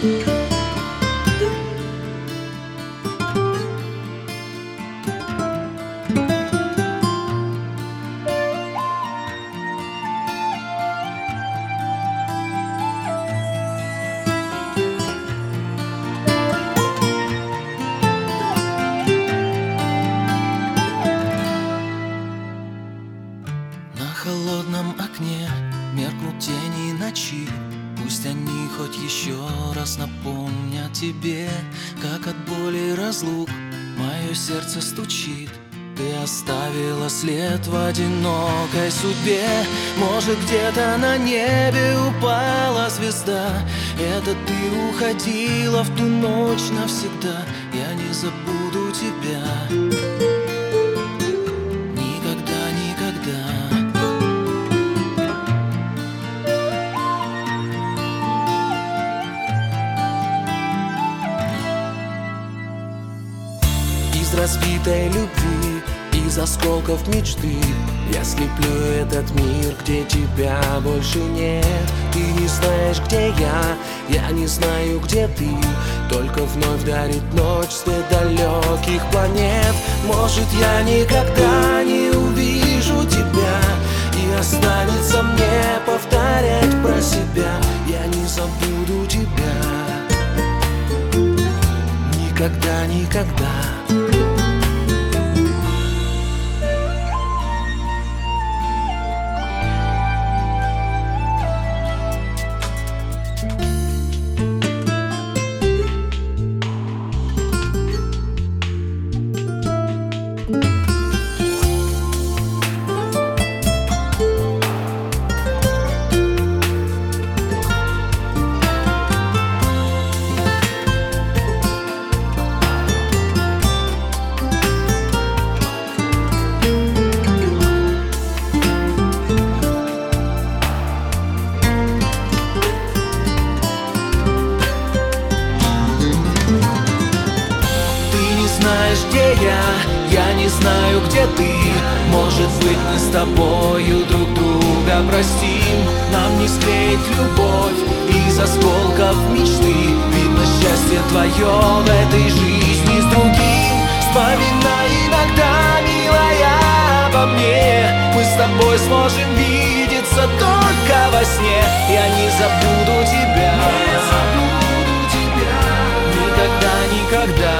На холодном окне меркнут тени ночи. Пусть они хоть еще раз напомнят тебе, как от боли разлук мое сердце стучит. Ты оставила след в одинокой судьбе. Может, где-то на небе упала звезда. Это ты уходила в ту ночь навсегда. Я не забуду тебя. Никогда, никогда. Из разбитой любви, из осколков мечты я слеплю этот мир, где тебя больше нет. Ты не знаешь, где я не знаю, где ты. Только вновь дарит ночь свет далеких планет. Может, я никогда не увижу тебя, и останется мне повторять про себя. Я не забуду тебя. Никогда, никогда. Знаешь, где я не знаю, где ты. Может быть, мы с тобою друг друга простим. Нам не склеить любовь из осколков мечты. Видно, счастье твое в этой жизни с другим. Вспоминай иногда, милая, обо мне. Мы с тобой сможем видеться только во сне. Я не забуду тебя. Никогда, никогда.